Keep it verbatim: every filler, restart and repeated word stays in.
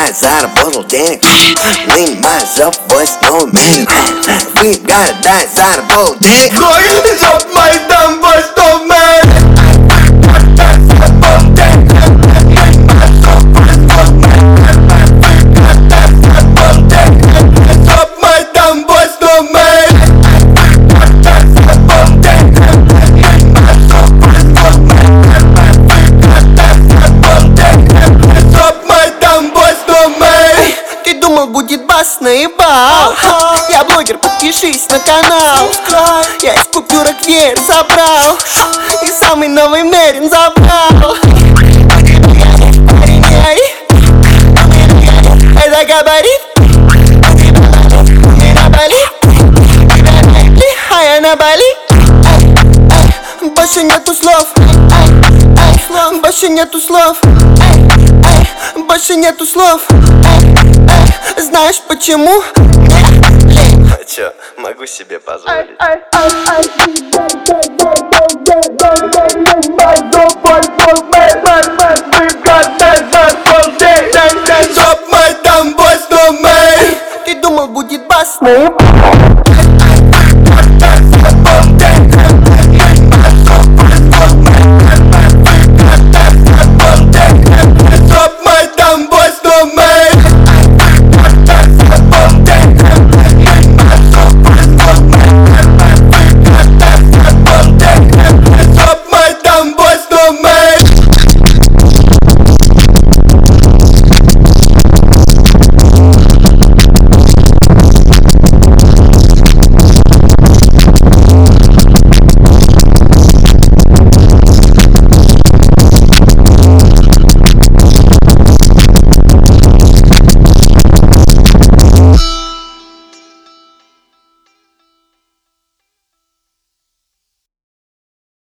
отдать, заработал денег. Lean myself, boys, no man. We gotta die, заработал денег. Жоп Майдан, boys, no man. Жоп Майдан, boys, no man. Ты думал, будет бас, наебал. Я блогер, подпишись на канал. Я из купюрок веер забрал и самый новый Мерин забрал. Это габарит. Ты на Бали, а я на Бали. Больше нету слов, больше нету слов, больше нету слов. Знаешь почему? А чё, могу себе позволить. Жоп Майдан, boys, no man. Ты думал, будет бас?